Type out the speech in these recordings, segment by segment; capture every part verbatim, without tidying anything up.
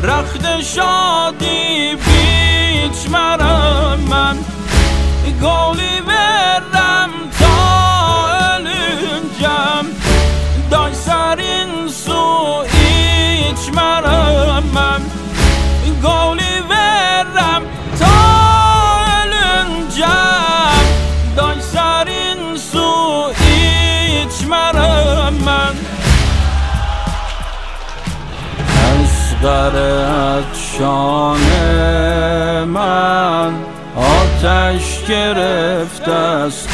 رخت شادی بیچ مرم من گولی برم تا ölüncem دای سر این سو ایچ مرم من گولی برم تا ölüncem دای سر این سو ایچ مرم من اصغر عطشان من آتش گرفت از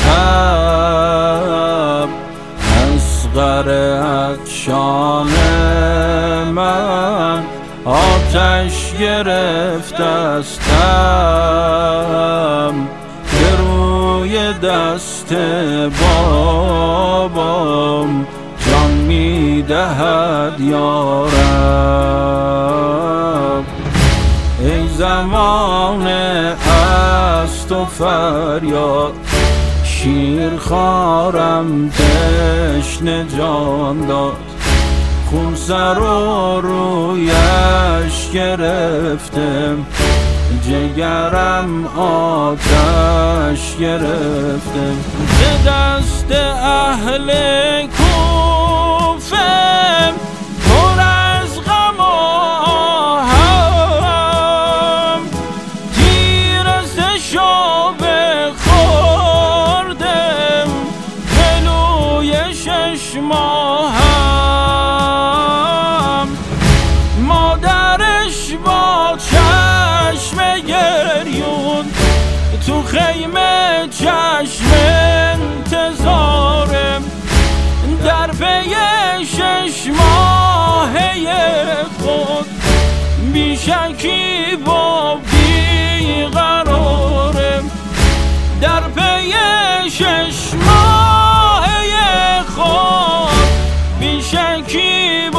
تب اصغر عطشان من آتش گرفت از تب به روی دست بابام جان میدهد یارب ای زمانه از تو فریاد شیر خارم تشنه جان داد خون سر و رویش گرفتم جگرم آتش گرفتم به دست اهل کوفه پر از غم و آهم تیر سشو بخوردم جلوی شش ماهم مادرش با چشم گریون تو خیمه چشم انتظارم در پی شش ماهه خود بیشکی با بیقرارم در پی شش ماهه خود بیشکی